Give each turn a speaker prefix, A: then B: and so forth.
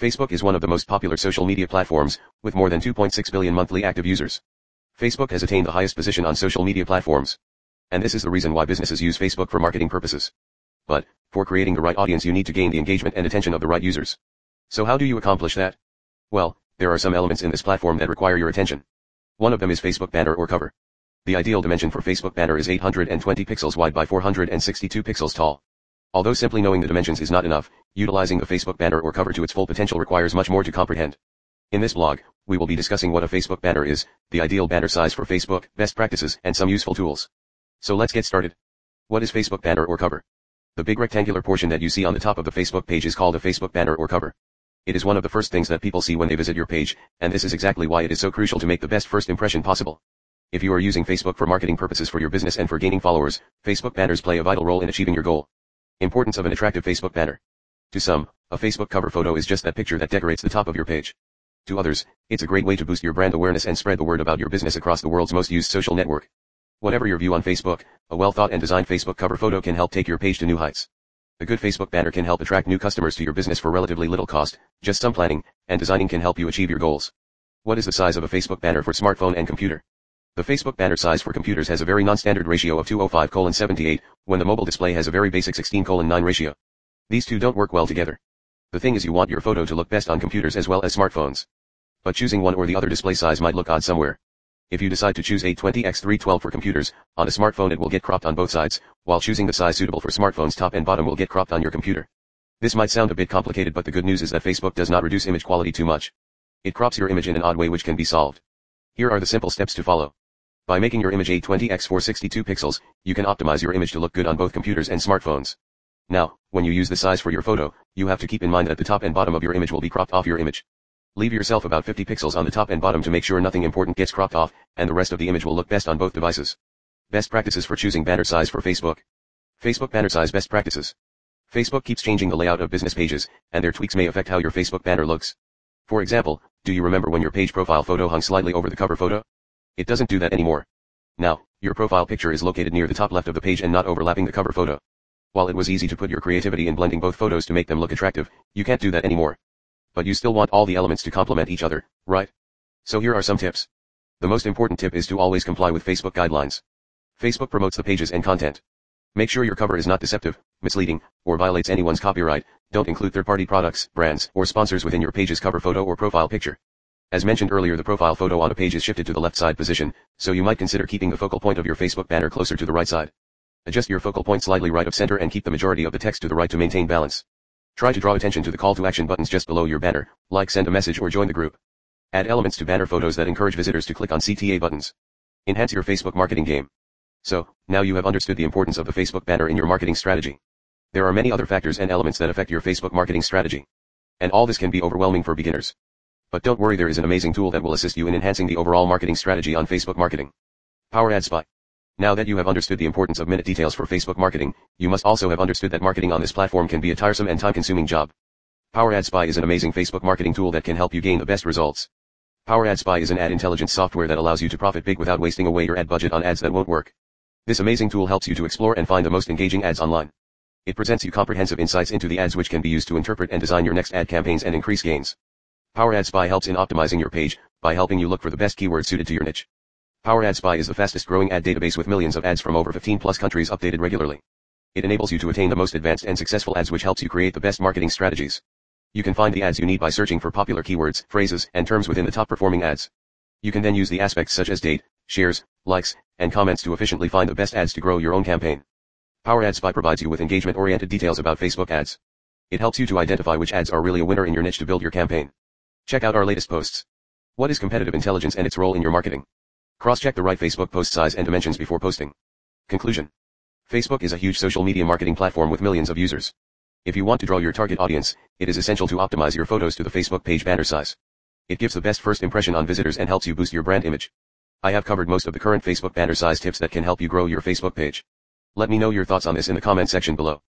A: Facebook is one of the most popular social media platforms, with more than 2.6 billion monthly active users. Facebook has attained the highest position on social media platforms. And this is the reason why businesses use Facebook for marketing purposes. But, for creating the right audience you need to gain the engagement and attention of the right users. So how do you accomplish that? Well, there are some elements in this platform that require your attention. One of them is Facebook banner or cover. The ideal dimension for Facebook banner is 820 pixels wide by 462 pixels tall. Although simply knowing the dimensions is not enough, utilizing the Facebook banner or cover to its full potential requires much more to comprehend. In this blog, we will be discussing what a Facebook banner is, the ideal banner size for Facebook, best practices, and some useful tools. So let's get started. What is Facebook banner or cover? The big rectangular portion that you see on the top of the Facebook page is called a Facebook banner or cover. It is one of the first things that people see when they visit your page, and this is exactly why it is so crucial to make the best first impression possible. If you are using Facebook for marketing purposes for your business and for gaining followers, Facebook banners play a vital role in achieving your goal. Importance of an attractive Facebook banner. To some, a Facebook cover photo is just that picture that decorates the top of your page. To others, it's a great way to boost your brand awareness and spread the word about your business across the world's most used social network. Whatever your view on Facebook, a well-thought and designed Facebook cover photo can help take your page to new heights. A good Facebook banner can help attract new customers to your business for relatively little cost, just some planning and designing can help you achieve your goals. What is the size of a Facebook banner for smartphone and computer? The Facebook banner size for computers has a very non-standard ratio of 205:78, when the mobile display has a very basic 16:9 ratio. These two don't work well together. The thing is you want your photo to look best on computers as well as smartphones. But choosing one or the other display size might look odd somewhere. If you decide to choose 820x312 for computers, on a smartphone it will get cropped on both sides, while choosing the size suitable for smartphones top and bottom will get cropped on your computer. This might sound a bit complicated, but the good news is that Facebook does not reduce image quality too much. It crops your image in an odd way which can be solved. Here are the simple steps to follow. By making your image 820x462 pixels, you can optimize your image to look good on both computers and smartphones. Now, when you use the size for your photo, you have to keep in mind that the top and bottom of your image will be cropped off your image. Leave yourself about 50 pixels on the top and bottom to make sure nothing important gets cropped off, and the rest of the image will look best on both devices. Best practices for choosing banner size for Facebook. Facebook banner size best practices. Facebook keeps changing the layout of business pages, and their tweaks may affect how your Facebook banner looks. For example, do you remember when your page profile photo hung slightly over the cover photo? It doesn't do that anymore. Now, your profile picture is located near the top left of the page and not overlapping the cover photo. While it was easy to put your creativity in blending both photos to make them look attractive, you can't do that anymore. But you still want all the elements to complement each other, right? So here are some tips. The most important tip is to always comply with Facebook guidelines. Facebook promotes the pages and content. Make sure your cover is not deceptive, misleading, or violates anyone's copyright. Don't include third-party products, brands, or sponsors within your page's cover photo or profile picture. As mentioned earlier, the profile photo on a page is shifted to the left side position, so you might consider keeping the focal point of your Facebook banner closer to the right side. Adjust your focal point slightly right of center and keep the majority of the text to the right to maintain balance. Try to draw attention to the call to action buttons just below your banner, like send a message or join the group. Add elements to banner photos that encourage visitors to click on CTA buttons. Enhance your Facebook marketing game. So, now you have understood the importance of the Facebook banner in your marketing strategy. There are many other factors and elements that affect your Facebook marketing strategy. And all this can be overwhelming for beginners. But don't worry, there is an amazing tool that will assist you in enhancing the overall marketing strategy on Facebook marketing. Power Ad Spy. Now that you have understood the importance of minute details for Facebook marketing, you must also have understood that marketing on this platform can be a tiresome and time-consuming job. Power Ad Spy is an amazing Facebook marketing tool that can help you gain the best results. Power Ad Spy is an ad intelligence software that allows you to profit big without wasting away your ad budget on ads that won't work. This amazing tool helps you to explore and find the most engaging ads online. It presents you comprehensive insights into the ads which can be used to interpret and design your next ad campaigns and increase gains. Power Ad Spy helps in optimizing your page by helping you look for the best keywords suited to your niche. Power Ad Spy is the fastest growing ad database with millions of ads from over 15 plus countries updated regularly. It enables you to attain the most advanced and successful ads which helps you create the best marketing strategies. You can find the ads you need by searching for popular keywords, phrases, and terms within the top performing ads. You can then use the aspects such as date, shares, likes, and comments to efficiently find the best ads to grow your own campaign. Power Ad Spy provides you with engagement-oriented details about Facebook ads. It helps you to identify which ads are really a winner in your niche to build your campaign. Check out our latest posts. What is competitive intelligence and its role in your marketing? Cross-check the right Facebook post size and dimensions before posting. Conclusion. Facebook is a huge social media marketing platform with millions of users. If you want to draw your target audience, it is essential to optimize your photos to the Facebook page banner size. It gives the best first impression on visitors and helps you boost your brand image. I have covered most of the current Facebook banner size tips that can help you grow your Facebook page. Let me know your thoughts on this in the comment section below.